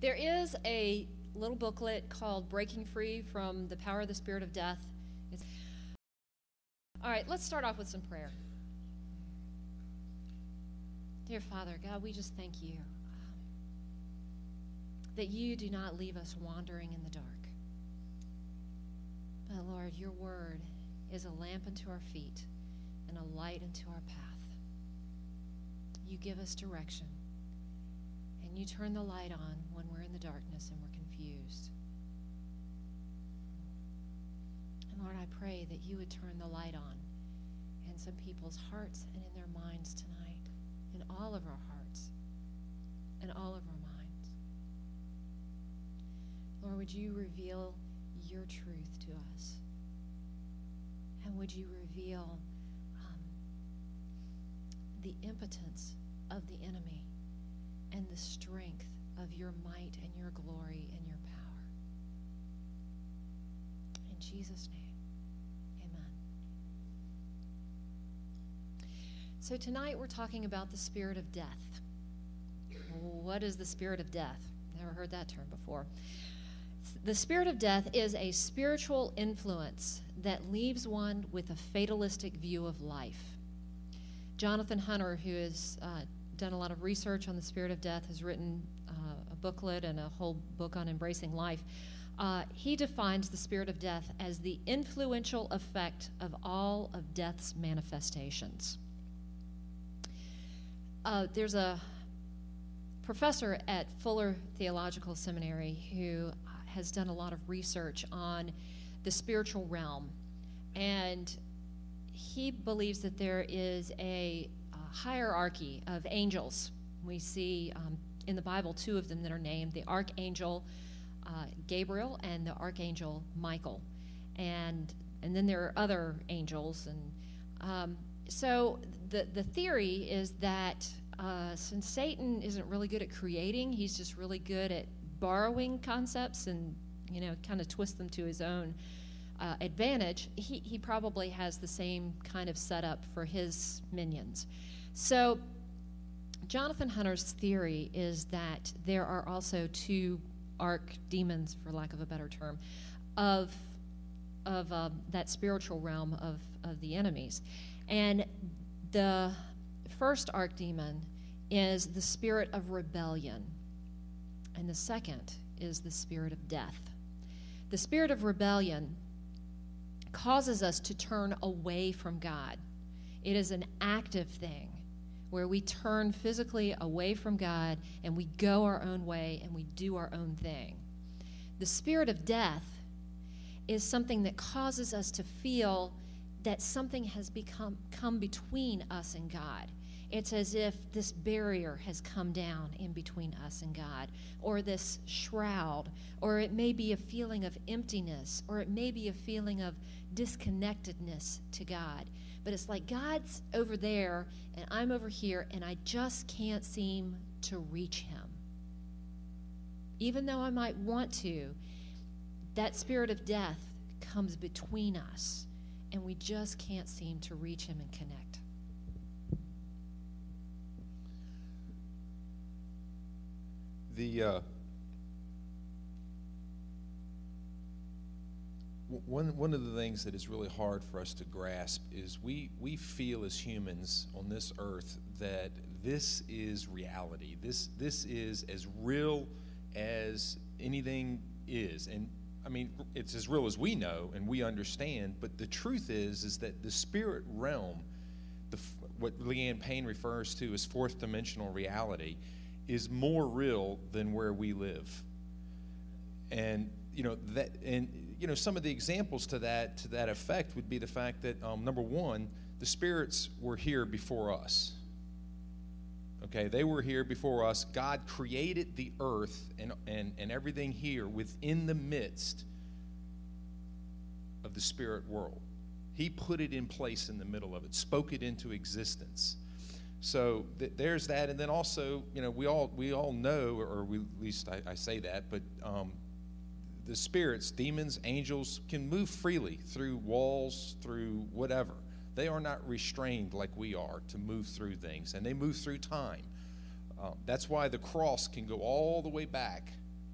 There is a little booklet called Breaking Free from the Power of the Spirit of Death. All right, let's start off with some prayer. Dear Father, God, we just thank you that you do not leave us wandering in the dark. But Lord, your word is a lamp unto our feet and a light unto our path. You give us direction, and you turn the light on when we're in the darkness and we're confused. And Lord, I pray that you would turn the light on in some people's hearts and in their minds tonight, in all of our hearts and all of our minds. Lord, would you reveal your truth to us? And would you reveal the impotence of the enemy and the strength of your might and your glory and your power? In Jesus' name, amen. So tonight we're talking about the spirit of death. What is the spirit of death? Never heard that term before. The spirit of death is a spiritual influence that leaves one with a fatalistic view of life. Jonathan Hunter, who has done a lot of research on the spirit of death, has written a booklet and a whole book on embracing life. He defines the spirit of death as the influential effect of all of death's manifestations. There's a professor at Fuller Theological Seminary who has done a lot of research on the spiritual realm, and he believes that there is a hierarchy of angels. We see in the Bible two of them that are named, the archangel Gabriel and the archangel Michael, and then there are other angels. And so the theory is that since Satan isn't really good at creating, he's just really good at borrowing concepts and kind of twist them to his own advantage. He probably has the same kind of setup for his minions. So Jonathan Hunter's theory is that there are also two archdemons, for lack of a better term, of that spiritual realm of the enemies. And the first archdemon is the spirit of rebellion, and the second is the spirit of death. The spirit of rebellion causes us to turn away from God. It is an active thing where we turn physically away from God and we go our own way and we do our own thing. The spirit of death is something that causes us to feel that something has come between us and God. It's as if this barrier has come down in between us and God, or this shroud, or it may be a feeling of emptiness, or it may be a feeling of disconnectedness to God. But it's like God's over there and I'm over here and I just can't seem to reach him. Even though I might want to, that spirit of death comes between us and we just can't seem to reach him and connect. One of the things that is really hard for us to grasp is we feel as humans on this earth that this is reality. This is as real as anything is. And I mean, it's as real as we know and we understand, but the truth is that the spirit realm, what Leanne Payne refers to as fourth dimensional reality, is more real than where we live. And some of the examples to that effect would be the fact that number one, the spirits were here before us. Okay, they were here before us. God created the earth and everything here within the midst of the spirit world. He put it in place in the middle of it, spoke it into existence. So there's that, and then also, we all know, or at least I say that, but the spirits, demons, angels can move freely through walls, through whatever. They are not restrained like we are to move through things, and they move through time. That's why the cross can go all the way back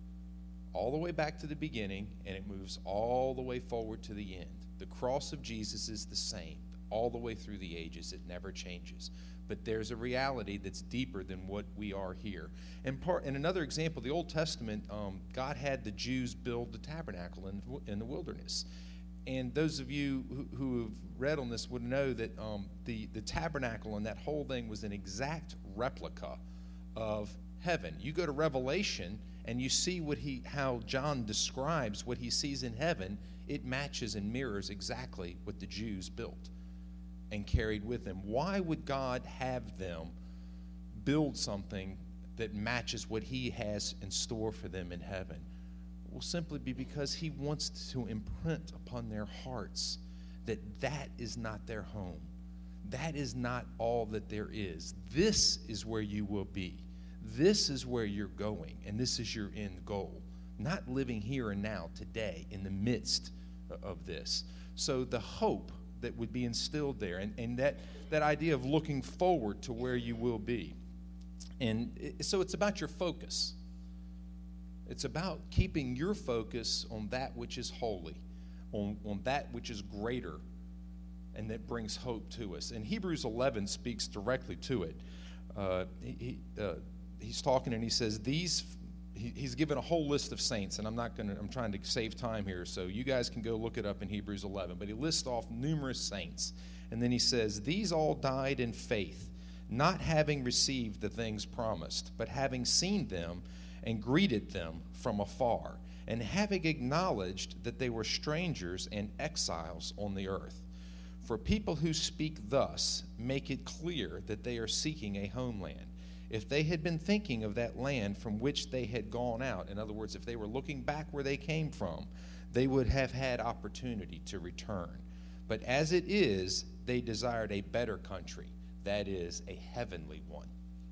all the way back to the beginning, and it moves all the way forward to the end. The cross of Jesus is the same all the way through the ages. It never changes. But there's a reality that's deeper than what we are here. And another example, the Old Testament, God had the Jews build the tabernacle in the wilderness. And those of you who have read on this would know that the tabernacle and that whole thing was an exact replica of heaven. You go to Revelation and you see how John describes what he sees in heaven. It matches and mirrors exactly what the Jews built and carried with them. Why would God have them build something that matches what he has in store for them in heaven? It will simply be because he wants to imprint upon their hearts that that is not their home. That is not all that there is. This is where you will be. This is where you're going, and this is your end goal. Not living here and now, today, in the midst of this. So the hope that would be instilled there, and that idea of looking forward to where you will be. And so it's about your focus. It's about keeping your focus on that which is holy, on that which is greater, and that brings hope to us. And Hebrews 11 speaks directly to it. He's talking and he says, he's given a whole list of saints, and I'm trying to save time here, so you guys can go look it up in Hebrews 11. But he lists off numerous saints. And then he says, these all died in faith, not having received the things promised, but having seen them and greeted them from afar, and having acknowledged that they were strangers and exiles on the earth. For people who speak thus make it clear that they are seeking a homeland. If they had been thinking of that land from which they had gone out, in other words, if they were looking back where they came from, they would have had opportunity to return. But as it is, they desired a better country, that is, a heavenly one.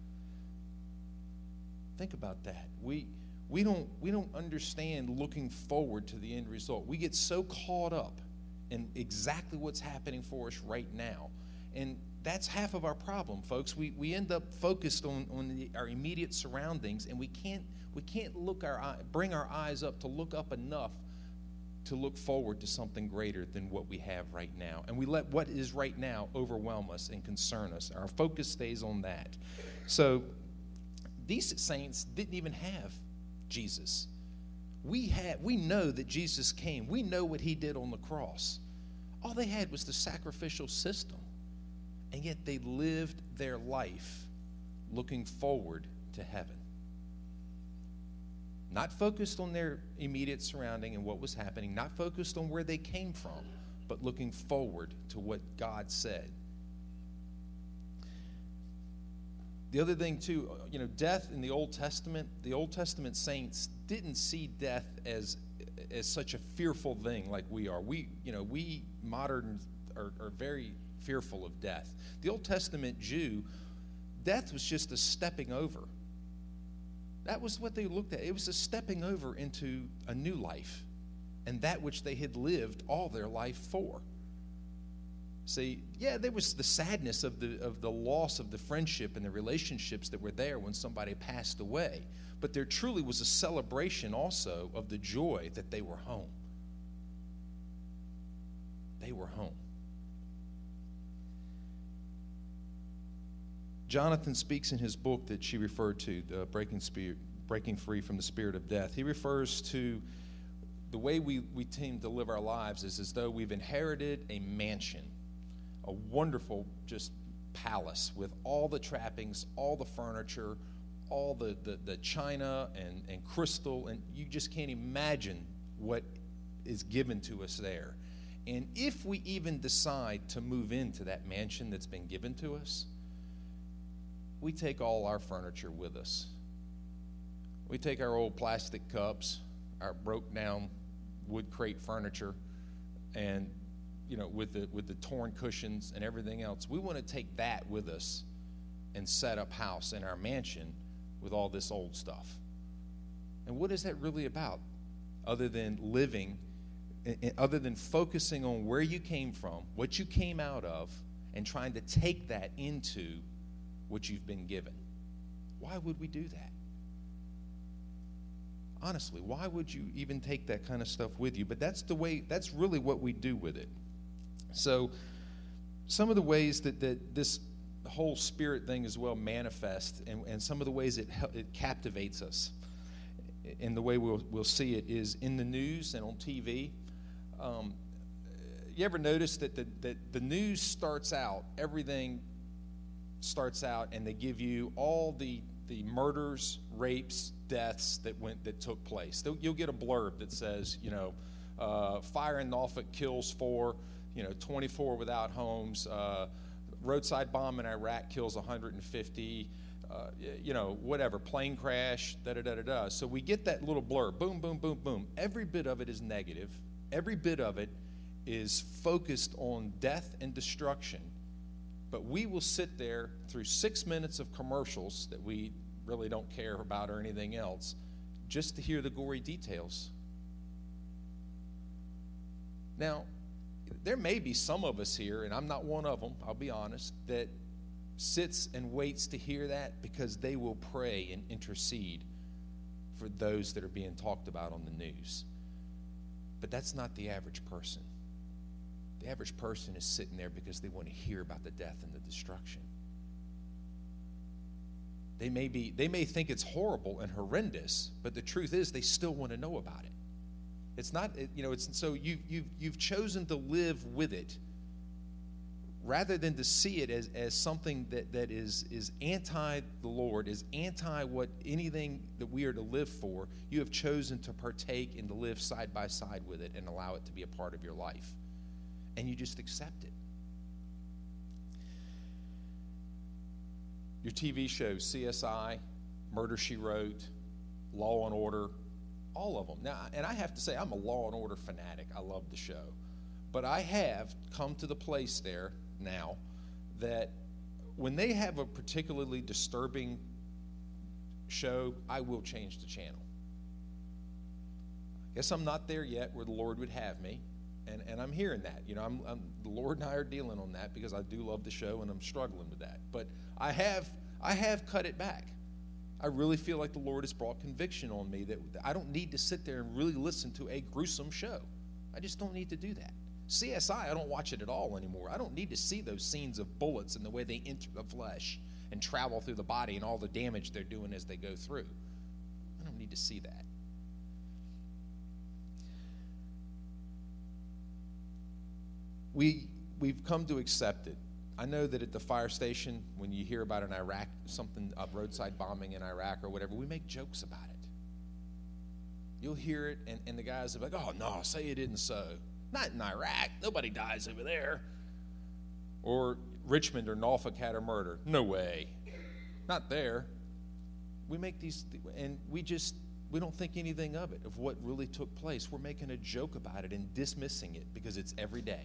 Think about that. We don't understand looking forward to the end result. We get so caught up in exactly what's happening for us right now. And that's half of our problem, folks. We end up focused on our immediate surroundings, and we can't bring our eyes up to look up enough to look forward to something greater than what we have right now. And we let what is right now overwhelm us and concern us. Our focus stays on that. So these saints didn't even have Jesus. We know that Jesus came. We know what he did on the cross. All they had was the sacrificial system. And yet they lived their life looking forward to heaven. Not focused on their immediate surrounding and what was happening, not focused on where they came from, but looking forward to what God said. The other thing, too, death in the Old Testament saints didn't see death as such a fearful thing like we are. We modern are very fearful of death. The Old Testament Jew, death was just a stepping over. That was what they looked at. It was a stepping over into a new life, and that which they had lived all their life for. See, yeah, there was the sadness of the loss of the friendship and the relationships that were there when somebody passed away, but there truly was a celebration also of the joy that they were home. They were home. Jonathan speaks in his book that she referred to, Breaking Free from the Spirit of Death. He refers to the way we tend to live our lives is as though we've inherited a mansion, a wonderful just palace with all the trappings, all the furniture, all the china and crystal, and you just can't imagine what is given to us there. And if we even decide to move into that mansion that's been given to us, we take all our furniture with us. We take our old plastic cups, our broke down wood crate furniture, and with the torn cushions and everything else. We want to take that with us and set up house in our mansion with all this old stuff. And what is that really about? Other than focusing on where you came from, what you came out of, and trying to take that into what you've been given. Why would we do that? Honestly, why would you even take that kind of stuff with you? But that's really what we do with it. So some of the ways that this whole spirit thing as well manifests, and some of the ways it captivates us, and the way we'll see it is in the news and on TV. You ever notice that the news starts out, everything starts out, and they give you all the murders, rapes, deaths that took place. You'll get a blurb that says, fire in Norfolk kills 4, 24 without homes, roadside bomb in Iraq kills 150, whatever, plane crash, da-da-da-da-da. So we get that little blurb, boom, boom, boom, boom. Every bit of it is negative. Every bit of it is focused on death and destruction. But we will sit there through 6 minutes of commercials that we really don't care about or anything else just to hear the gory details. Now, there may be some of us here, and I'm not one of them, I'll be honest, that sits and waits to hear that because they will pray and intercede for those that are being talked about on the news. But that's not the average person. The average person is sitting there because they want to hear about the death and the destruction. They may think it's horrible and horrendous, but the truth is they still want to know about it. It's not, so you've chosen to live with it rather than to see it as something that is anti the Lord, is anti what anything that we are to live for. You have chosen to partake and to live side by side with it and allow it to be a part of your life. And you just accept it. Your TV shows, CSI, Murder, She Wrote, Law and Order, all of them. Now, and I have to say, I'm a Law and Order fanatic. I love the show. But I have come to the place there now that when they have a particularly disturbing show, I will change the channel. I guess I'm not there yet where the Lord would have me. And I'm hearing that. The Lord and I are dealing on that because I do love the show and I'm struggling with that. But I have cut it back. I really feel like the Lord has brought conviction on me that I don't need to sit there and really listen to a gruesome show. I just don't need to do that. CSI, I don't watch it at all anymore. I don't need to see those scenes of bullets and the way they enter the flesh and travel through the body and all the damage they're doing as they go through. I don't need to see that. We've come to accept it. I know that at the fire station, when you hear about a roadside bombing in Iraq or whatever, we make jokes about it. You'll hear it, and the guys are like, oh, no, say it isn't so. Not in Iraq. Nobody dies over there. Or Richmond or Norfolk had a murder. No way. Not there. We make these, and we don't think anything of it, of what really took place. We're making a joke about it and dismissing it because it's every day.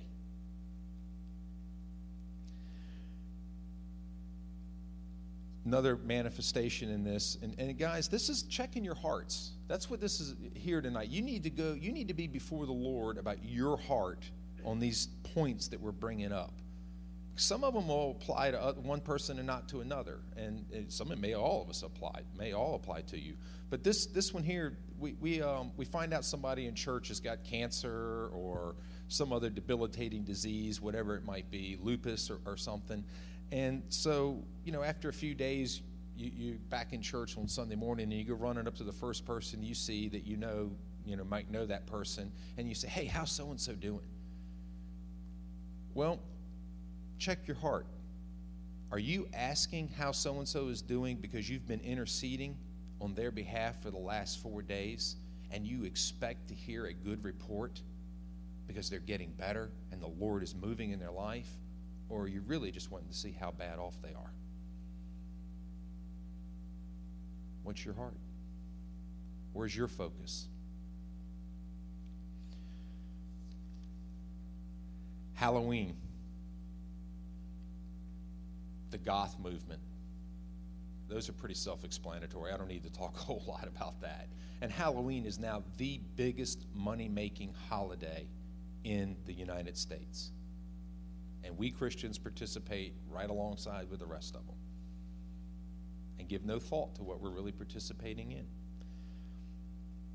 Another manifestation in this, and guys, this is checking your hearts. That's what this is here tonight. You need to be before the Lord about your heart on these points that we're bringing up. Some of them will apply to one person and not to another, and some of it may all apply to you. But this one here, we find out somebody in church has got cancer or some other debilitating disease, whatever it might be, lupus or something. And so, after a few days, you back in church on Sunday morning, and you go running up to the first person you see that might know that person, and you say, hey, how's so-and-so doing? Well, check your heart. Are you asking how so-and-so is doing because you've been interceding on their behalf for the last 4 days, and you expect to hear a good report because they're getting better and the Lord is moving in their life? Or are you really just wanting to see how bad off they are? What's your heart? Where's your focus? Halloween. The goth movement. Those are pretty self-explanatory. I don't need to talk a whole lot about that. And Halloween is now the biggest money-making holiday in the United States. And we Christians participate right alongside with the rest of them and give no thought to what we're really participating in.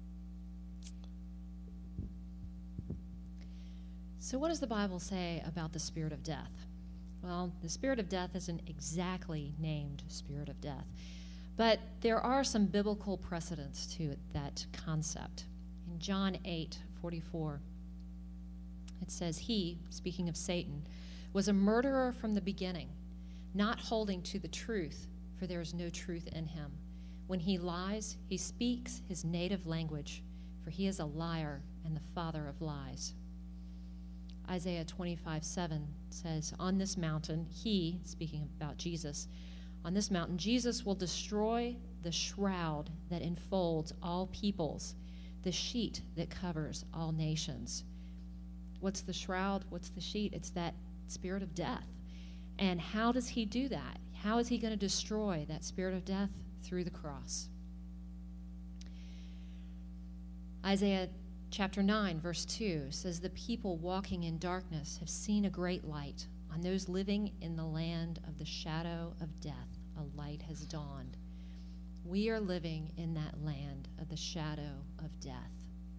So what does the Bible say about the spirit of death? Well, the spirit of death isn't exactly named spirit of death, but there are some biblical precedents to that concept. In John 8:44, it says, "He," speaking of Satan, "was a murderer from the beginning, not holding to the truth, for there is no truth in him. When he lies, he speaks his native language, for he is a liar and the father of lies." Isaiah 25:7 says, "On this mountain, he," speaking about Jesus, "on this mountain, Jesus will destroy the shroud that enfolds all peoples, the sheet that covers all nations." What's the shroud? What's the sheet? It's that spirit of death. And how does he do that? How is he going to destroy that spirit of death? Through the cross. Isaiah chapter 9, verse 2 says, "The people walking in darkness have seen a great light. On those living in the land of the shadow of death, a light has dawned." We are living in that land of the shadow of death.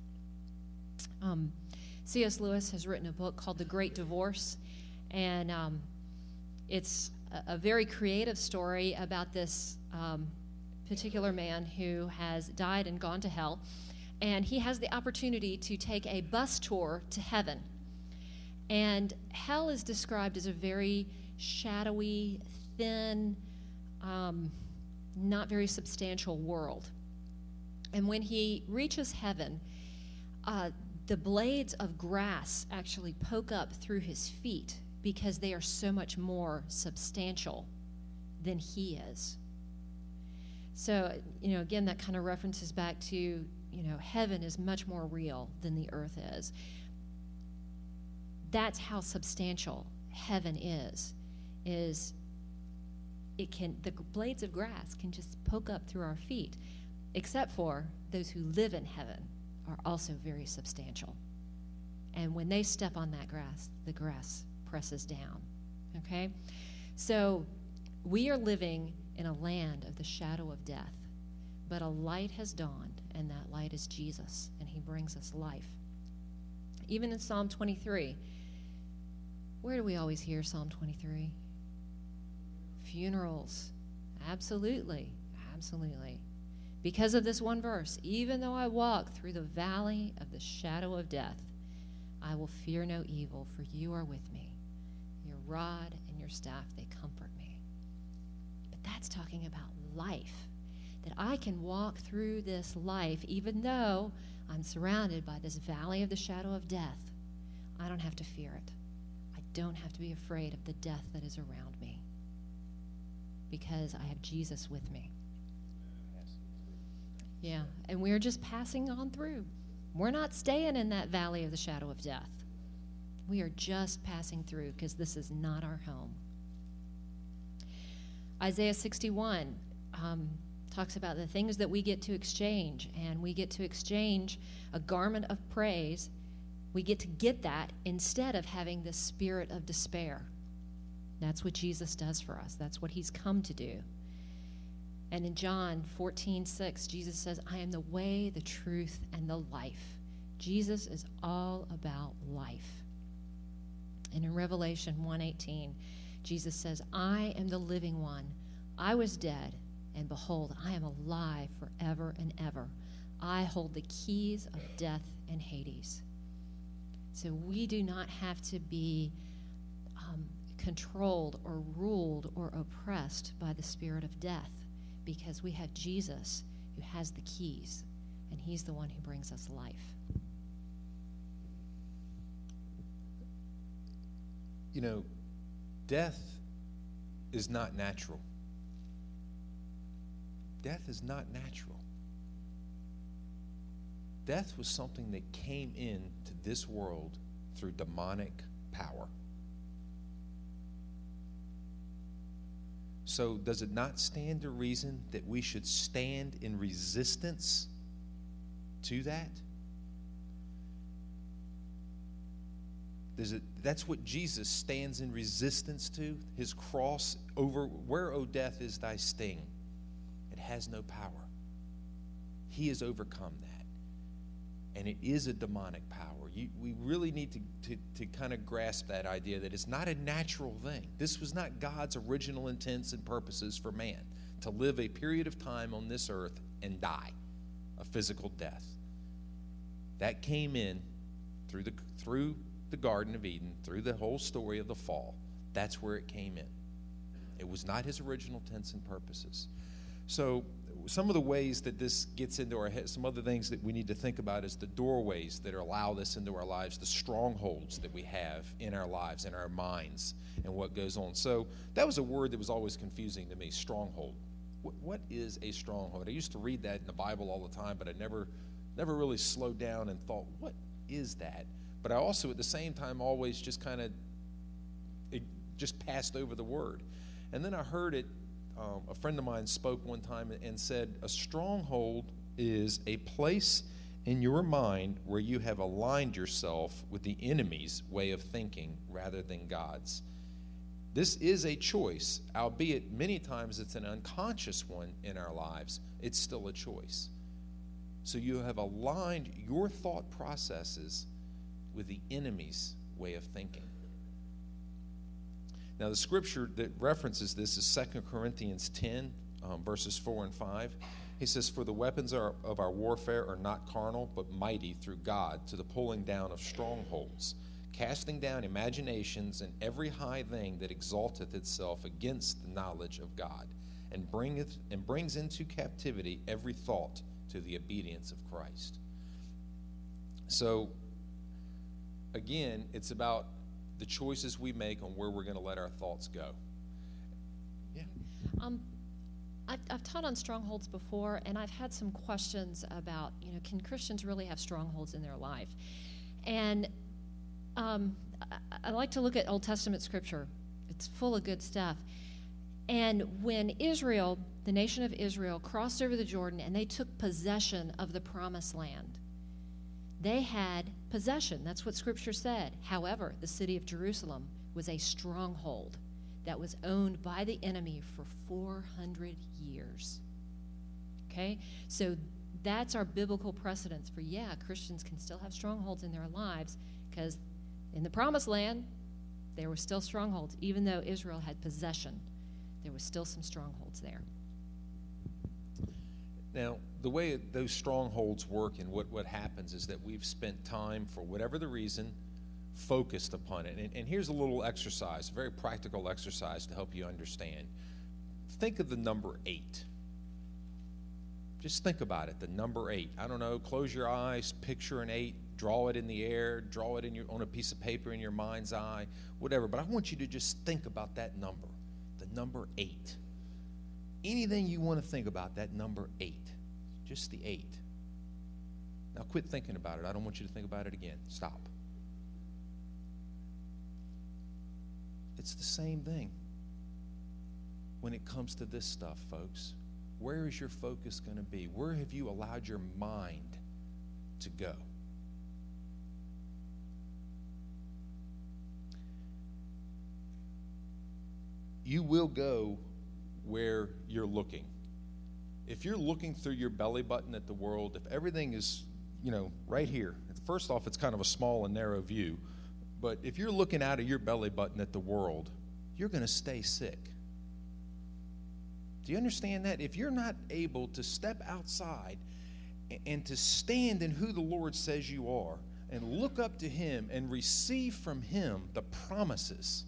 C.S. Lewis has written a book called The Great Divorce, and it's a very creative story about this particular man who has died and gone to hell, and he has the opportunity to take a bus tour to heaven. And hell is described as a very shadowy, thin, not very substantial world. And when he reaches heaven, the blades of grass actually poke up through his feet because they are so much more substantial than he is. So, again, that kind of references back to, heaven is much more real than the earth is. That's how substantial heaven is the blades of grass can just poke up through our feet, except for those who live in heaven are also very substantial. And when they step on that grass, the grass presses down. Okay? So we are living in a land of the shadow of death, but a light has dawned, and that light is Jesus, and he brings us life. Even in Psalm 23, where do we always hear Psalm 23? Funerals. Absolutely. Absolutely. Because of this one verse, "Even though I walk through the valley of the shadow of death, I will fear no evil, for you are with me. Your rod and your staff, they comfort me." But that's talking about life, that I can walk through this life even though I'm surrounded by this valley of the shadow of death. I don't have to fear it. I don't have to be afraid of the death that is around me because I have Jesus with me. Yeah, and we're just passing on through. We're not staying in that valley of the shadow of death. We are just passing through because this is not our home. Isaiah 61 talks about the things that we get to exchange, and we get to exchange a garment of praise. We get to get that instead of having the spirit of despair. That's what Jesus does for us. That's what he's come to do. And in John 14:6, Jesus says, "I am the way, the truth, and the life." Jesus is all about life. And in Revelation 1:18, Jesus says, "I am the living one. I was dead, and behold, I am alive forever and ever. I hold the keys of death and Hades." So we do not have to be controlled or ruled or oppressed by the spirit of death, because we have Jesus who has the keys, and he's the one who brings us life. Death is not natural. Death is not natural. Death was something that came into this world through demonic power. So does it not stand to reason that we should stand in resistance to that? That's what Jesus stands in resistance to, his cross. Over where, O death, is thy sting? It has no power. He has overcome that. and it is a demonic power. We really need to kind of grasp that idea that it's not a natural thing. This was not God's original intents and purposes for man, to live a period of time on this earth and die a physical death. That came in through the Garden of Eden, through the whole story of the fall. That's where it came in. It was not his original intents and purposes. So some of the ways that this gets into our head, some other things that we need to think about is the doorways that allow this into our lives, the strongholds that we have in our lives, in our minds, and what goes on. So that was a word that was always confusing to me, stronghold. What is a stronghold? I used to read that in the Bible all the time, but I never really slowed down and thought, what is that? But I also, at the same time, always just kind of just passed over the word. And then I heard it, a friend of mine spoke one time and said, a stronghold is a place in your mind where you have aligned yourself with the enemy's way of thinking rather than God's. This is a choice, albeit many times it's an unconscious one in our lives. It's still a choice. So you have aligned your thought processes with the enemy's way of thinking. Now, the scripture that references this is 2 Corinthians 10, verses 4 and 5. He says, "For the weapons of our warfare are not carnal, but mighty through God to the pulling down of strongholds, casting down imaginations and every high thing that exalteth itself against the knowledge of God, and brings into captivity every thought to the obedience of Christ." So, again, it's about the choices we make on where we're going to let our thoughts go. Yeah. I've taught on strongholds before, and I've had some questions about, can Christians really have strongholds in their life? And I like to look at Old Testament scripture. It's full of good stuff. And when Israel, the nation of Israel, crossed over the Jordan and they took possession of the promised land, they had possession. That's what Scripture said. However, the city of Jerusalem was a stronghold that was owned by the enemy for 400 years. Okay? So that's our biblical precedence for, Christians can still have strongholds in their lives, because in the promised land, there were still strongholds. Even though Israel had possession, there was still some strongholds there. Now, the way those strongholds work and what happens is that we've spent time, for whatever the reason, focused upon it. And here's a little exercise, a very practical exercise to help you understand. Think of the number 8. Just think about it, the number 8. I don't know, close your eyes, picture an 8, draw it in the air, draw it on a piece of paper in your mind's eye, whatever. But I want you to just think about that number, the number 8. Anything you want to think about, that number 8. Just the 8. Now quit thinking about it. I don't want you to think about it again. Stop. It's the same thing when it comes to this stuff, folks. Where is your focus going to be? Where have you allowed your mind to go? You will go where you're looking. If you're looking through your belly button at the world, if everything is, right here, first off, it's kind of a small and narrow view, but if you're looking out of your belly button at the world, you're going to stay sick. Do you understand that? If you're not able to step outside and to stand in who the Lord says you are and look up to Him and receive from Him the promises,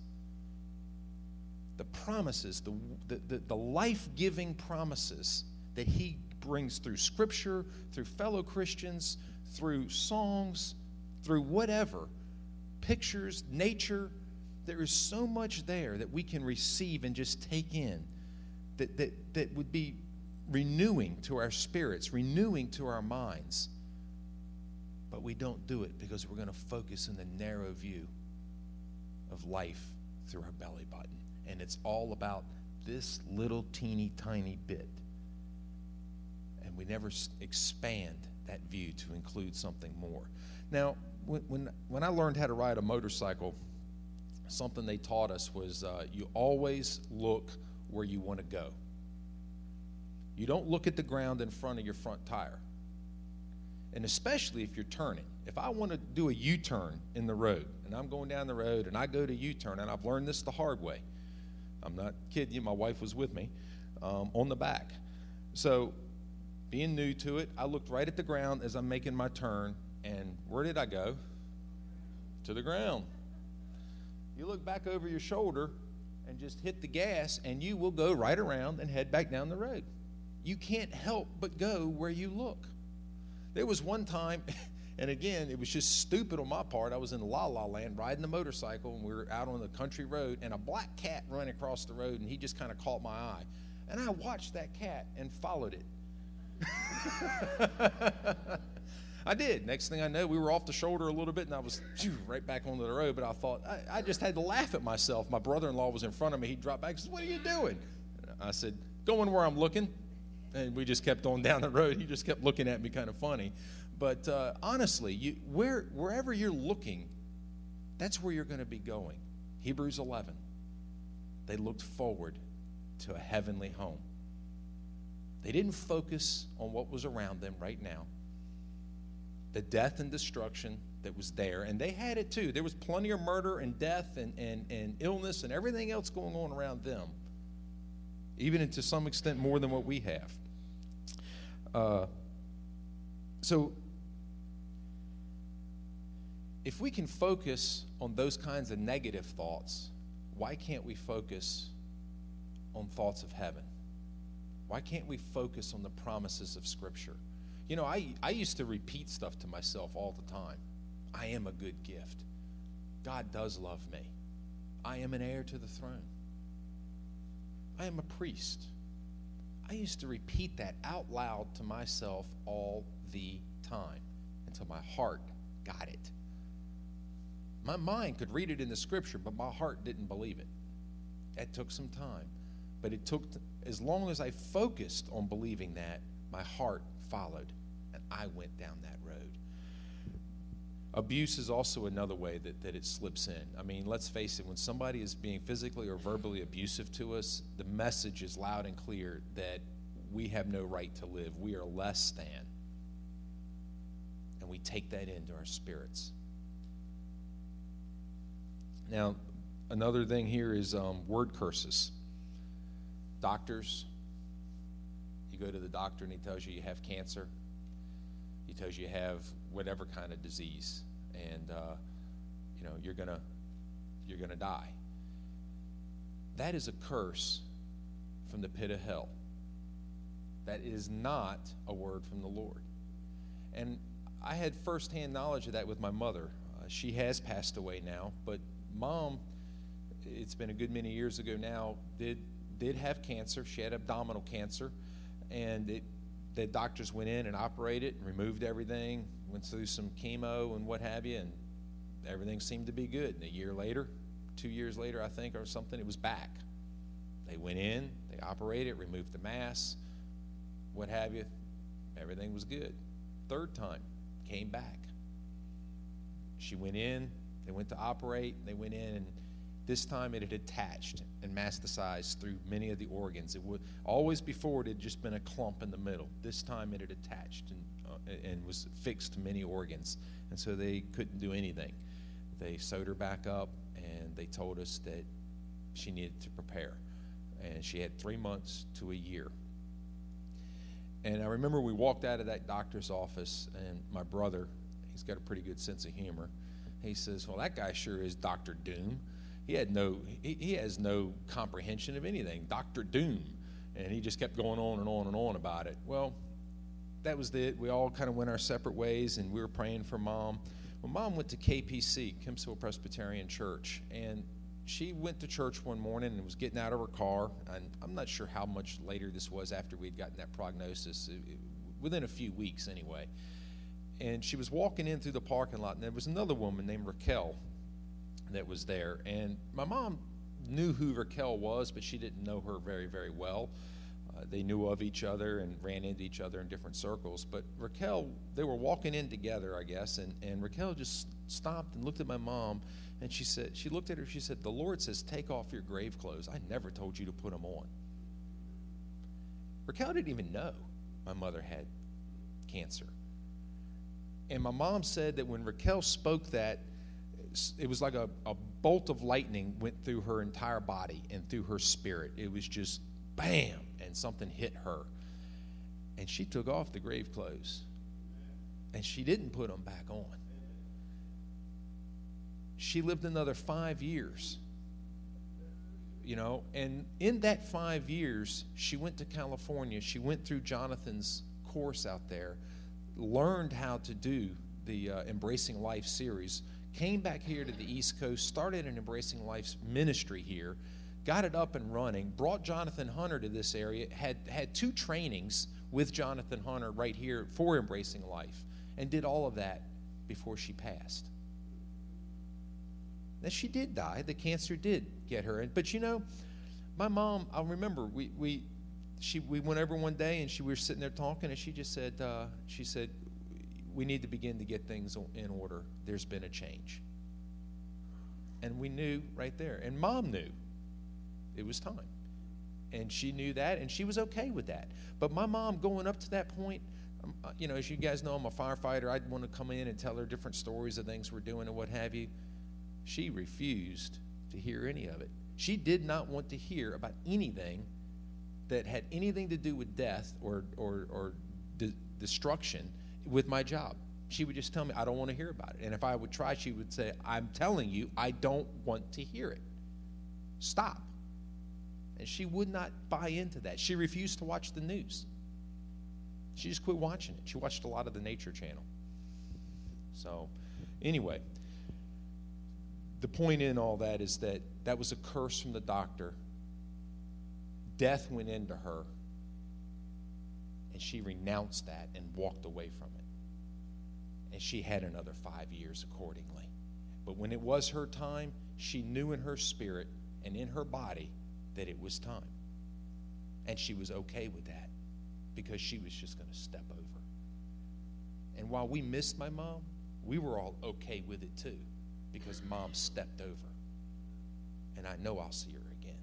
the life-giving promises that He brings through Scripture, through fellow Christians, through songs, through whatever, pictures, nature. There is so much there that we can receive and just take in that would be renewing to our spirits, renewing to our minds. But we don't do it because we're going to focus in the narrow view of life through our belly button. And it's all about this little teeny tiny bit. And we never expand that view to include something more. Now, when I learned how to ride a motorcycle, something they taught us was you always look where you want to go. You don't look at the ground in front of your front tire. And especially if you're turning. If I want to do a U-turn in the road, and I'm going down the road, and I go to U-turn, and I've learned this the hard way. I'm not kidding you. My wife was with me on the back. So being new to it, I looked right at the ground as I'm making my turn, and where did I go? To the ground. You look back over your shoulder and just hit the gas, and you will go right around and head back down the road. You can't help but go where you look. There was one time, and again, it was just stupid on my part. I was in La La Land riding a motorcycle, and we were out on the country road, and a black cat ran across the road, and he just kind of caught my eye. And I watched that cat and followed it. I did. Next thing I know, we were off the shoulder a little bit, and I was right back onto the road. But I thought, I just had to laugh at myself. My brother-in-law was in front of me. He dropped back and said, "What are you doing?" I said, "Going where I'm looking." And we just kept on down the road. He just kept looking at me kind of funny. But honestly, wherever you're looking, that's where you're going to be going. Hebrews 11. They looked forward to a heavenly home. They didn't focus on what was around them right now. The death and destruction that was there. And they had it too. There was plenty of murder and death and illness and everything else going on around them. Even to some extent more than what we have. So if we can focus on those kinds of negative thoughts, why can't we focus on thoughts of heaven? Why can't we focus on the promises of Scripture? You know, I used to repeat stuff to myself all the time. I am a good gift. God does love me. I am an heir to the throne. I am a priest. I used to repeat that out loud to myself all the time until my heart got it. My mind could read it in the Scripture, but my heart didn't believe it. It took some time. But it took, as long as I focused on believing that, my heart followed, and I went down that road. Abuse is also another way that it slips in. I mean, let's face it, when somebody is being physically or verbally abusive to us, the message is loud and clear that we have no right to live. We are less than. And we take that into our spirits. Now, another thing here is word curses. Doctors, you go to the doctor and he tells you have cancer. He tells you have whatever kind of disease, and you're gonna die. That is a curse from the pit of hell. That is not a word from the Lord. And I had firsthand knowledge of that with my mother. She has passed away now, but Mom, it's been a good many years ago now, did have cancer. She had abdominal cancer, and the doctors went in and operated and removed everything, went through some chemo and what have you, and everything seemed to be good. And a year later, 2 years later, I think, or something, it was back. They went in, they operated, removed the mass, what have you. Everything was good. Third time, came back. She went in, they went to operate, they went in, and this time it had attached and metastasized through many of the organs. It would always before it had just been a clump in the middle. This time it had attached and was fixed to many organs, and so they couldn't do anything. They sewed her back up, and they told us that she needed to prepare, and she had 3 months to a year. And I remember we walked out of that doctor's office, and my brother, he's got a pretty good sense of humor. He says, "Well, that guy sure is Dr. Doom. He has no comprehension of anything. Dr. Doom." And he just kept going on and on and on about it. Well, that was it. We all kind of went our separate ways, and we were praying for Mom. Well, Mom went to KPC, Kempsville Presbyterian Church, and she went to church one morning and was getting out of her car. And I'm not sure how much later this was after we'd gotten that prognosis, within a few weeks anyway. And she was walking in through the parking lot, and there was another woman named Raquel that was there. And my mom knew who Raquel was, but she didn't know her very, very well. They knew of each other and ran into each other in different circles. But Raquel, they were walking in together, I guess, and Raquel just stopped and looked at my mom, and she looked at her, she said, "The Lord says, take off your grave clothes. I never told you to put them on." Raquel didn't even know my mother had cancer. And my mom said that when Raquel spoke that, it was like a bolt of lightning went through her entire body and through her spirit. It was just bam, and something hit her. And she took off the grave clothes. And she didn't put them back on. She lived another 5 years. You know, and in that 5 years, she went to California. She went through Jonathan's course out there, learned how to do the Embracing Life series, came back here to the East Coast, started an Embracing Life ministry here, got it up and running, brought Jonathan Hunter to this area, had 2 trainings with Jonathan Hunter right here for Embracing Life, and did all of that before she passed. Now, she did die. The cancer did get her. But, you know, my mom, I remember we went over one day, and we were sitting there talking, and she just said, we need to begin to get things in order. There's been a change. And we knew right there. And Mom knew it was time. And she knew that, and she was okay with that. But my mom, going up to that point, you know, as you guys know, I'm a firefighter. I'd want to come in and tell her different stories of things we're doing and what have you. She refused to hear any of it. She did not want to hear about anything that had anything to do with death or destruction with my job. She would just tell me, I don't want to hear about it. And if I would try, she would say, I'm telling you, I don't want to hear it. Stop. And she would not buy into that. She refused to watch the news. She just quit watching it. She watched a lot of the Nature Channel. So, anyway, the point in all that is that was a curse from the doctor. Death went into her, and she renounced that and walked away from it. And she had another 5 years accordingly. But when it was her time, she knew in her spirit and in her body that it was time. And she was okay with that because she was just going to step over. And while we missed my mom, we were all okay with it too, because Mom stepped over. And I know I'll see her again.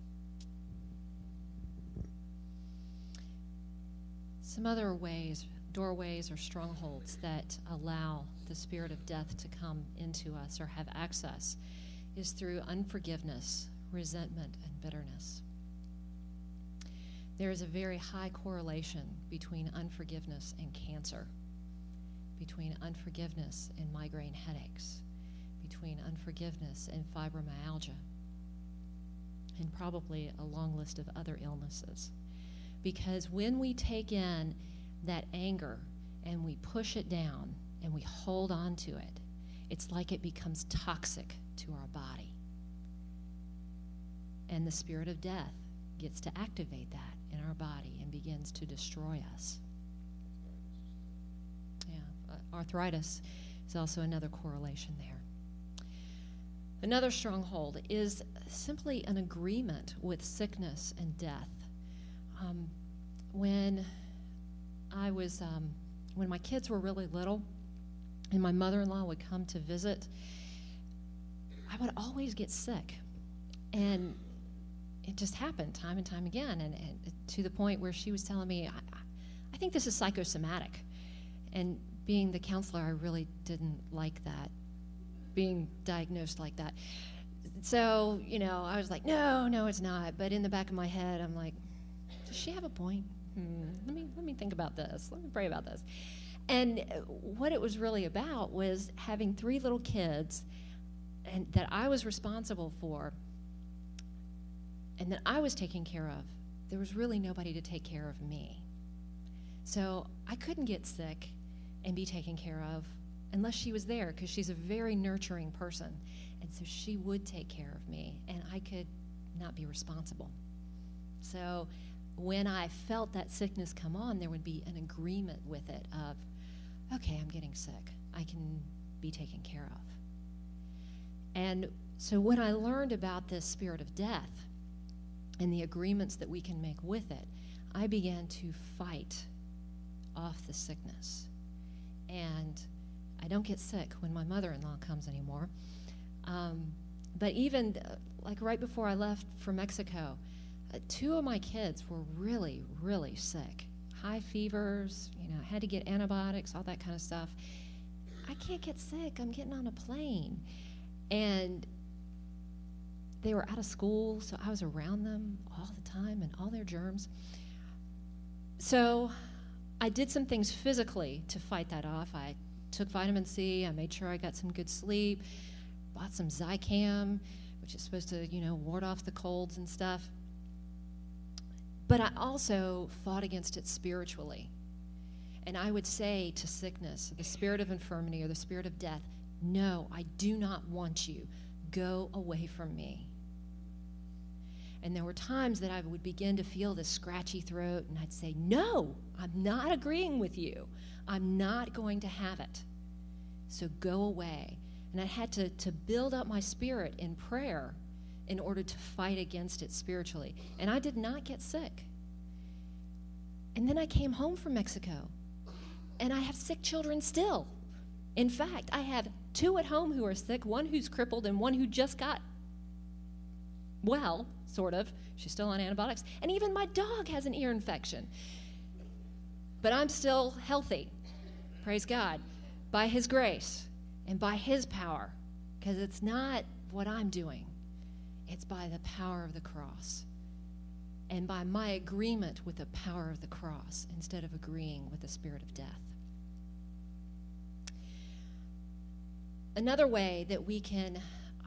Some other ways, doorways or strongholds that allow the spirit of death to come into us or have access is through unforgiveness, resentment, and bitterness. There is a very high correlation between unforgiveness and cancer, between unforgiveness and migraine headaches, between unforgiveness and fibromyalgia, and probably a long list of other illnesses. Because when we take in that anger and we push it down and we hold on to it, it's like it becomes toxic to our body. And the spirit of death gets to activate that in our body and begins to destroy us. Yeah, arthritis is also another correlation there. Another stronghold is simply an agreement with sickness and death. When my kids were really little and my mother-in-law would come to visit, I would always get sick. And it just happened time and time again, and to the point where she was telling me, I think this is psychosomatic. And being the counselor, I really didn't like that, being diagnosed like that. So, you know, I was like, no, it's not. But in the back of my head, I'm like, does she have a point? Let me think about this. Let me pray about this. And what it was really about was having 3 little kids and that I was responsible for and that I was taking care of. There was really nobody to take care of me. So I couldn't get sick and be taken care of unless she was there, because she's a very nurturing person. And so she would take care of me, and I could not be responsible. So when I felt that sickness come on, there would be an agreement with it of, okay, I'm getting sick. I can be taken care of. And so when I learned about this spirit of death and the agreements that we can make with it, I began to fight off the sickness. And I don't get sick when my mother-in-law comes anymore. But even like right before I left for Mexico, 2 of my kids were really, really sick. High fevers, had to get antibiotics, all that kind of stuff. I can't get sick. I'm getting on a plane. And they were out of school, so I was around them all the time and all their germs. So I did some things physically to fight that off. I took vitamin C. I made sure I got some good sleep. Bought some Zicam, which is supposed to, ward off the colds and stuff. But I also fought against it spiritually. And I would say to sickness, the spirit of infirmity or the spirit of death, no, I do not want you. Go away from me. And there were times that I would begin to feel this scratchy throat, and I'd say, no, I'm not agreeing with you. I'm not going to have it. So go away. And I had to build up my spirit in prayer in order to fight against it spiritually. And I did not get sick. And then I came home from Mexico, and I have sick children still. In fact, I have 2 at home who are sick, one who's crippled and one who just got well, sort of. She's still on antibiotics. And even my dog has an ear infection. But I'm still healthy, praise God, by his grace and by his power, because it's not what I'm doing. It's by the power of the cross and by my agreement with the power of the cross instead of agreeing with the spirit of death. Another way that we can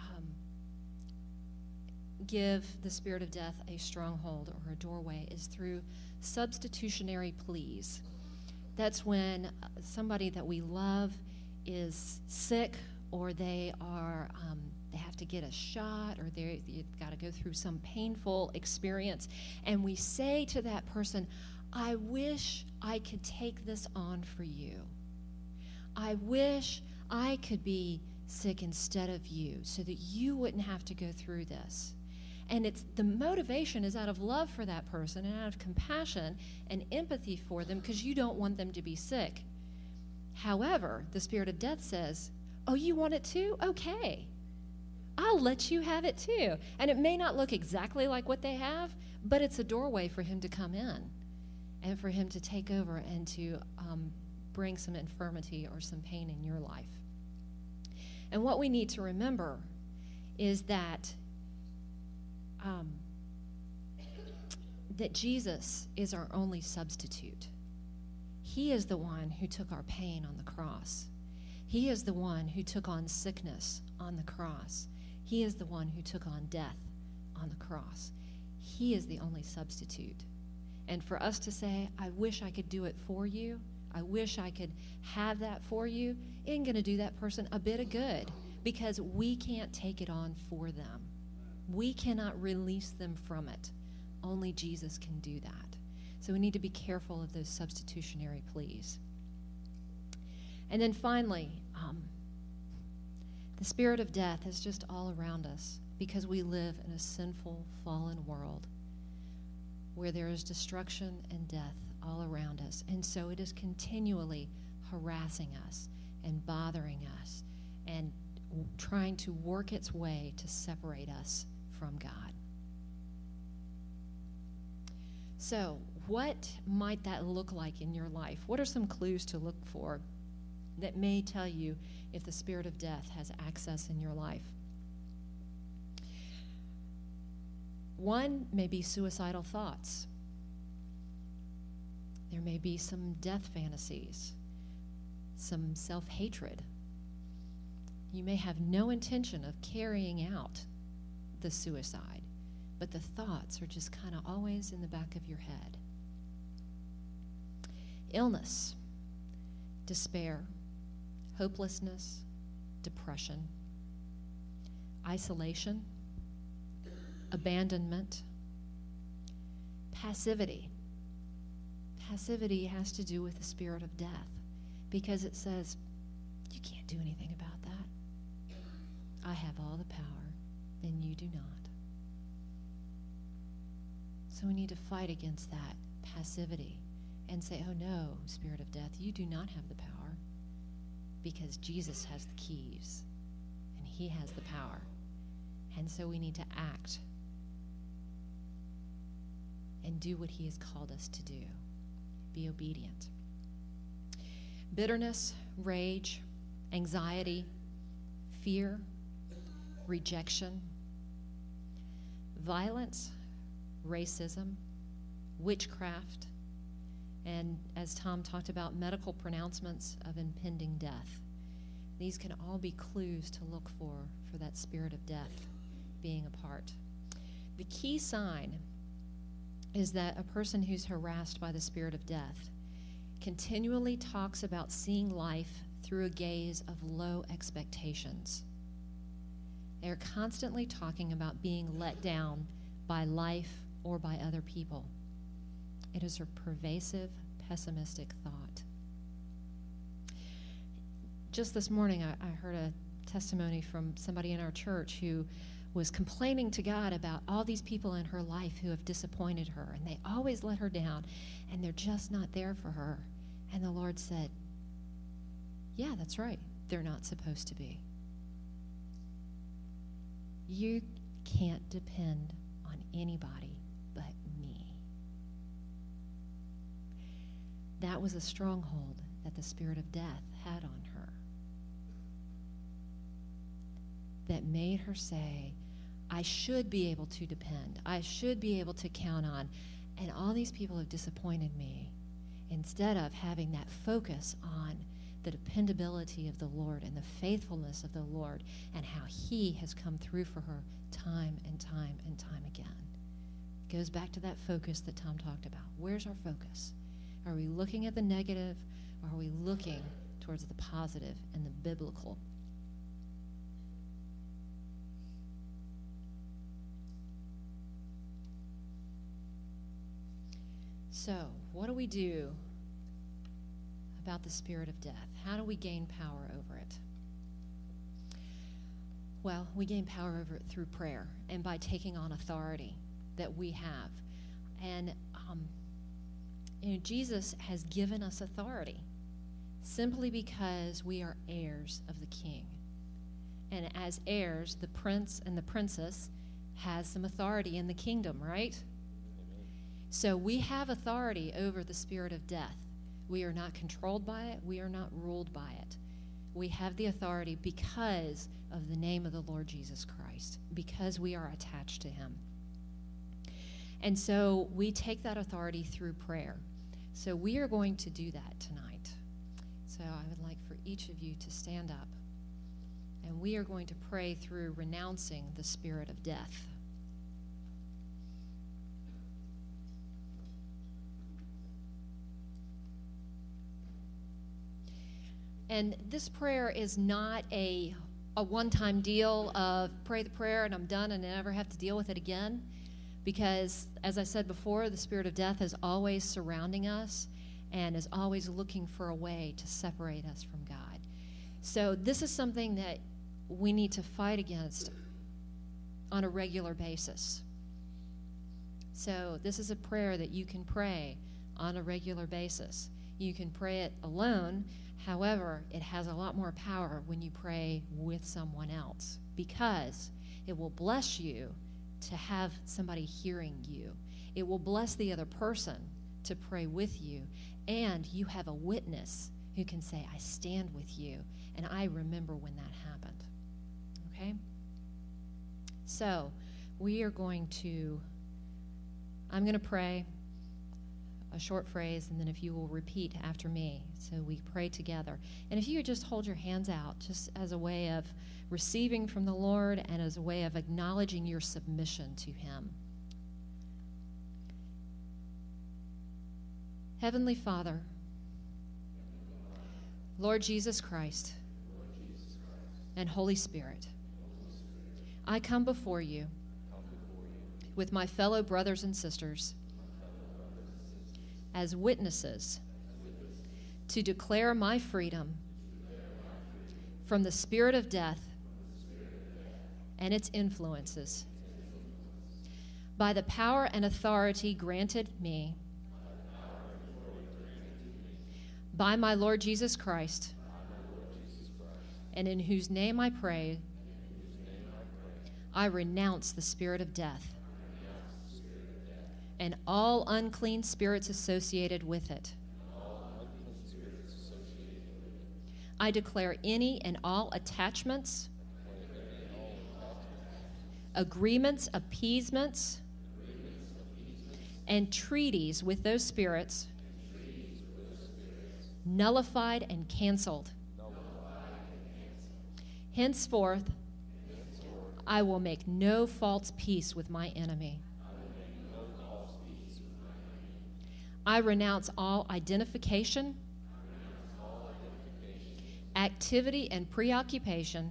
give the spirit of death a stronghold or a doorway is through substitutionary pleas. That's when somebody that we love is sick, or they have to get a shot, or they've got to go through some painful experience, and we say to that person, I wish I could take this on for you. I wish I could be sick instead of you so that you wouldn't have to go through this. And the motivation is out of love for that person and out of compassion and empathy for them, because you don't want them to be sick. However, the spirit of death says, oh, you want it too? Okay. I'll let you have it too. And it may not look exactly like what they have, but it's a doorway for him to come in and for him to take over and to bring some infirmity or some pain in your life. And what we need to remember is that Jesus is our only substitute. He is the one who took our pain on the cross. He is the one who took on sickness on the cross. He is the one who took on death on the cross. He is the only substitute. And for us to say, I wish I could do it for you, I wish I could have that for you, isn't going to do that person a bit of good, because we can't take it on for them. We cannot release them from it. Only Jesus can do that. So we need to be careful of those substitutionary pleas. And then finally, the spirit of death is just all around us, because we live in a sinful, fallen world where there is destruction and death all around us. And so it is continually harassing us and bothering us and trying to work its way to separate us from God. So, what might that look like in your life? What are some clues to look for that may tell you if the spirit of death has access in your life? One may be suicidal thoughts. There may be some death fantasies, some self-hatred. You may have no intention of carrying out the suicide, but the thoughts are just kind of always in the back of your head. Illness, despair, hopelessness, depression, isolation, abandonment, passivity. Passivity has to do with the spirit of death, because it says, you can't do anything about that. I have all the power, and you do not. So we need to fight against that passivity and say, oh no, spirit of death, you do not have the power, because Jesus has the keys and he has the power. And so we need to act and do what he has called us to do. Be obedient. Bitterness, rage, anxiety, fear, rejection, violence, racism, witchcraft, and as Tom talked about, medical pronouncements of impending death. These can all be clues to look for that spirit of death being a part. The key sign is that a person who's harassed by the spirit of death continually talks about seeing life through a gaze of low expectations. They're constantly talking about being let down by life or by other people. It is a pervasive, pessimistic thought. Just this morning, I heard a testimony from somebody in our church who was complaining to God about all these people in her life who have disappointed her, and they always let her down, and they're just not there for her. And the Lord said, yeah, that's right. They're not supposed to be. You can't depend on anybody but me. That was a stronghold that the spirit of death had on her, that made her say, I should be able to depend. I should be able to count on. And all these people have disappointed me, instead of having that focus on the dependability of the Lord and the faithfulness of the Lord and how he has come through for her time and time and time again. It goes back to that focus that Tom talked about. Where's our focus? Are we looking at the negative, or are we looking towards the positive and the biblical? So, what do we do about the spirit of death? How do we gain power over it? Well, we gain power over it through prayer and by taking on authority that we have. And Jesus has given us authority simply because we are heirs of the King. And as heirs, the prince and the princess has some authority in the kingdom, right? So we have authority over the spirit of death. We are not controlled by it. We are not ruled by it. We have the authority because of the name of the Lord Jesus Christ, because we are attached to him. And so we take that authority through prayer. So we are going to do that tonight. So I would like for each of you to stand up, and we are going to pray through renouncing the spirit of death. And this prayer is not a one-time deal of pray the prayer and I'm done and I never have to deal with it again. Because, as I said before, the spirit of death is always surrounding us and is always looking for a way to separate us from God. So this is something that we need to fight against on a regular basis. So this is a prayer that you can pray on a regular basis. You can pray it alone. However, it has a lot more power when you pray with someone else, because it will bless you to have somebody hearing you. It will bless the other person to pray with you, and you have a witness who can say, I stand with you, and I remember when that happened. Okay? So, I'm going to pray a short phrase, and then if you will repeat after me, so we pray together. And if you would just hold your hands out, just as a way of receiving from the Lord and as a way of acknowledging your submission to him. Heavenly Father, Lord Jesus Christ, and Holy Spirit, I come before you with my fellow brothers and sisters as witnesses to declare my freedom from the spirit of death and its influences by the power and authority granted me by my Lord Jesus Christ, and in whose name I pray, I renounce the spirit of death and all unclean spirits associated with it. I declare any and all attachments, agreements, appeasements, and treaties with those spirits nullified and canceled. Henceforth, I will make no false peace with my enemy. I renounce all identification, activity, and preoccupation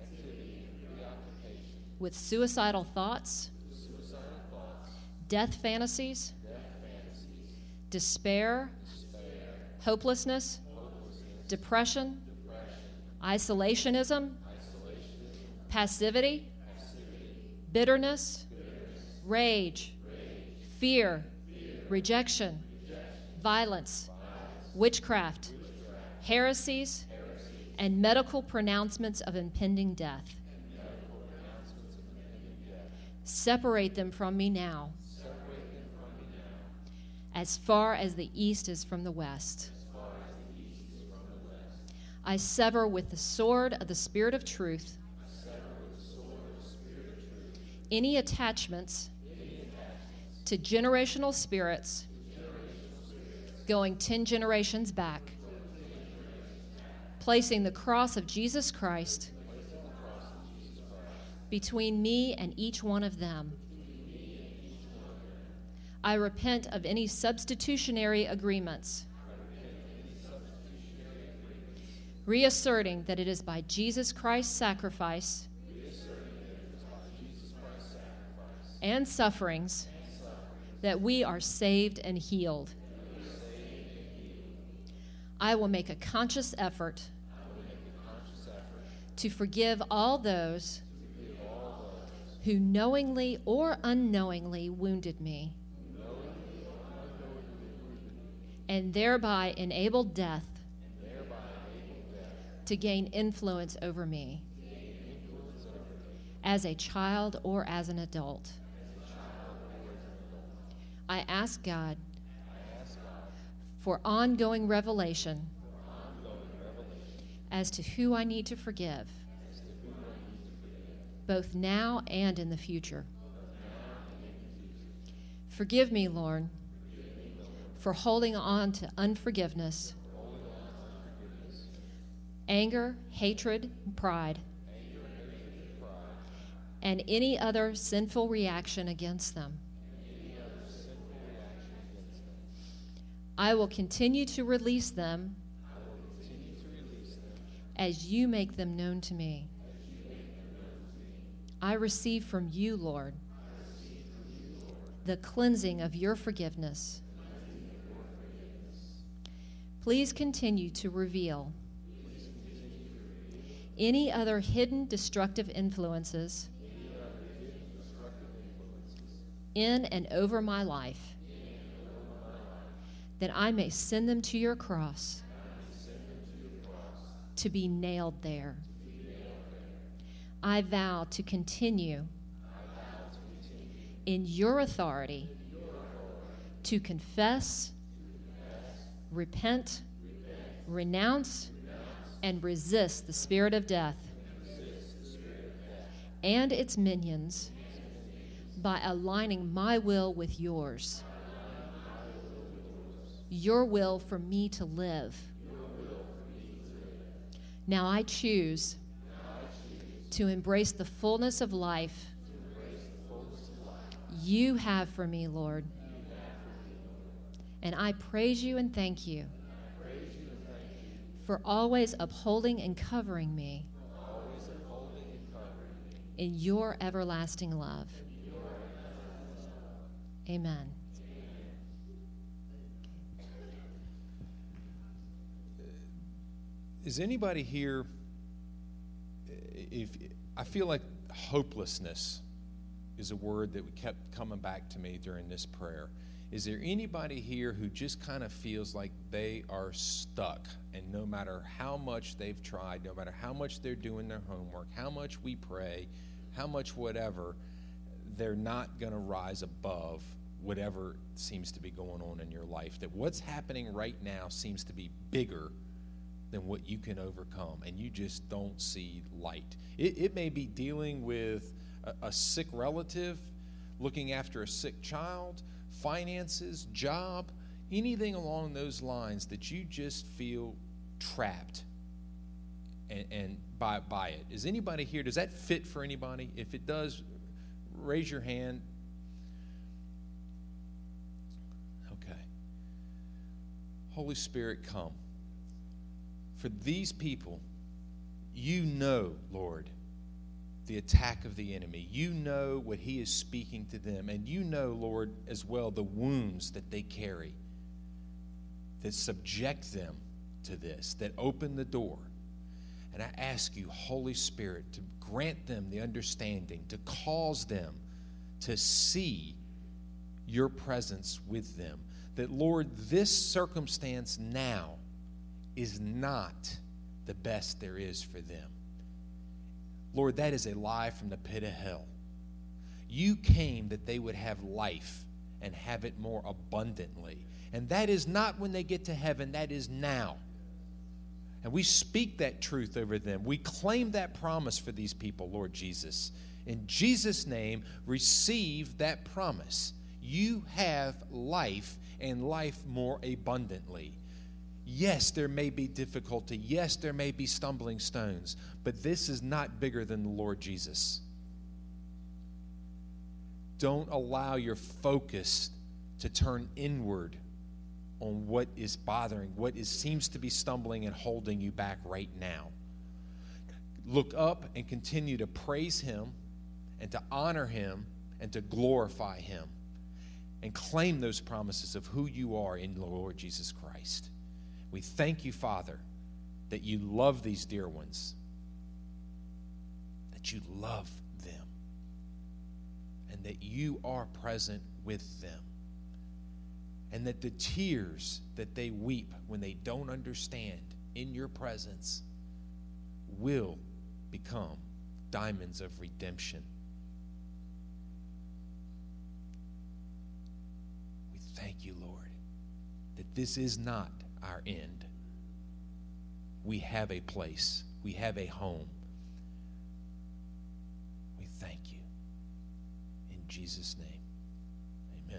with suicidal thoughts, death fantasies, despair, hopelessness, depression, isolationism, passivity, bitterness, rage, fear, rejection, violence, witchcraft, heresies, and medical pronouncements of impending death. Separate them from me now, as far as the east is from the west. I sever with the sword of the Spirit of truth any attachments to generational spirits going 10 generations back, placing the cross of Jesus Christ between me and each one of them. I repent of any substitutionary agreements, reasserting that it is by Jesus Christ's sacrifice and sufferings that we are saved and healed. I will make a conscious effort to forgive all those who knowingly or unknowingly wounded me and thereby enabled death to gain influence over me as a child or as an adult. I ask God for ongoing revelation as to who I need to forgive, both now and in the future. Forgive me, Lord, for holding on to unforgiveness, anger, hatred, and pride, and any other sinful reaction against them. I will continue to release them as you make them known to me. I receive from you, Lord, the cleansing of your forgiveness. Please continue to reveal any other hidden destructive influences in and over my life, that I may send them to your cross to be nailed there. I vow to continue in your authority to confess, repent, renounce, and resist the spirit of death and its minions by aligning my will with yours. Your will for me to live. Now I choose to embrace the fullness of life you have for me, Lord. And I praise you and thank you for always upholding and covering me in your everlasting love. Amen. Is anybody here, if I feel like hopelessness is a word that kept coming back to me during this prayer. Is there anybody here who just kind of feels like they are stuck, and no matter how much they've tried, no matter how much they're doing their homework, how much we pray, how much whatever, they're not going to rise above whatever seems to be going on in your life? That what's happening right now seems to be bigger than what you can overcome, and you just don't see light. It may be dealing with a sick relative, looking after a sick child, finances, job, anything along those lines that you just feel trapped and by it. Is anybody here, does that fit for anybody? If it does, raise your hand. Okay. Holy Spirit, come. For these people, you know, Lord, the attack of the enemy. You know what he is speaking to them. And you know, Lord, as well, the wounds that they carry that subject them to this, that open the door. And I ask you, Holy Spirit, to grant them the understanding, to cause them to see your presence with them. That, Lord, this circumstance now is not the best there is for them. Lord, that is a lie from the pit of hell. You came that they would have life and have it more abundantly. And that is not when they get to heaven, that is now. And we speak that truth over them. We claim that promise for these people, Lord Jesus. In Jesus' name, receive that promise. You have life and life more abundantly. Yes, there may be difficulty. Yes, there may be stumbling stones. But this is not bigger than the Lord Jesus. Don't allow your focus to turn inward on what is bothering, seems to be stumbling and holding you back right now. Look up and continue to praise him and to honor him and to glorify him and claim those promises of who you are in the Lord Jesus Christ. We thank you, Father, that you love these dear ones, that you love them, and that you are present with them. And that the tears that they weep when they don't understand in your presence will become diamonds of redemption. We thank you, Lord, that this is not our end. We have a place. We have a home. We thank you. In Jesus' name, amen.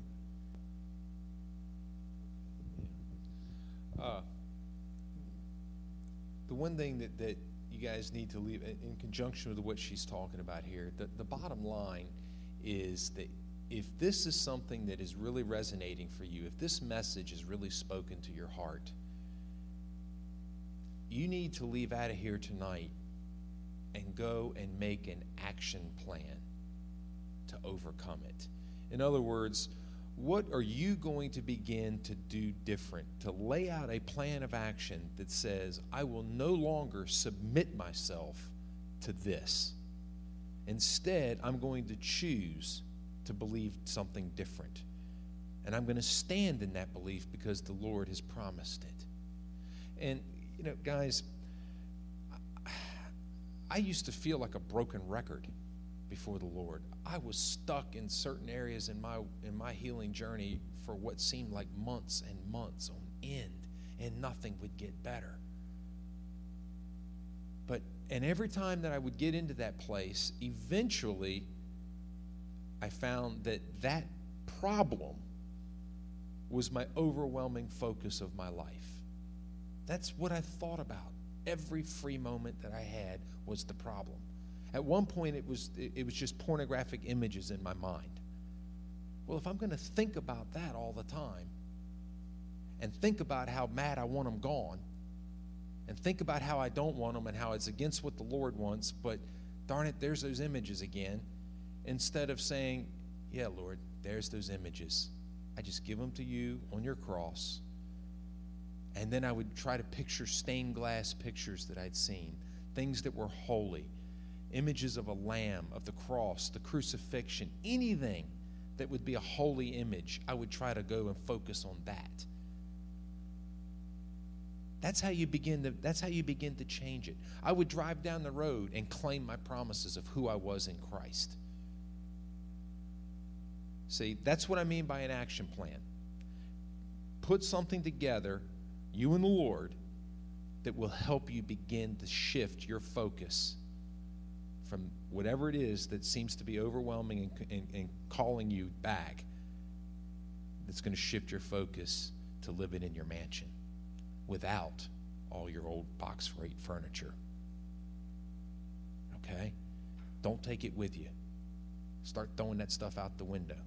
The one thing that you guys need to leave in conjunction with what she's talking about here, the bottom line is that if this is something that is really resonating for you, if this message is really spoken to your heart, you need to leave out of here tonight and go and make an action plan to overcome it. In other words, what are you going to begin to do different, to lay out a plan of action that says, I will no longer submit myself to this. Instead, I'm going to choose to believe something different. And I'm going to stand in that belief because the Lord has promised it. And, you know, guys, I used to feel like a broken record before the Lord. I was stuck in certain areas in my healing journey for what seemed like months and months on end, and nothing would get better. And every time that I would get into that place, eventually I found that problem was my overwhelming focus of my life. That's what I thought about. Every free moment that I had was the problem. At one point, it was just pornographic images in my mind. Well, if I'm going to think about that all the time, and think about how mad I want them gone, and think about how I don't want them and how it's against what the Lord wants, but darn it, there's those images again, instead of saying, yeah, Lord, there's those images. I just give them to you on your cross. And then I would try to picture stained glass pictures that I'd seen, things that were holy, images of a lamb, of the cross, the crucifixion, anything that would be a holy image. I would try to go and focus on that. That's how you begin to change it. I would drive down the road and claim my promises of who I was in Christ. See, that's what I mean by an action plan. Put something together, you and the Lord, that will help you begin to shift your focus from whatever it is that seems to be overwhelming and calling you back, that's going to shift your focus to living in your mansion without all your old box rate furniture. Okay? Don't take it with you. Start throwing that stuff out the window.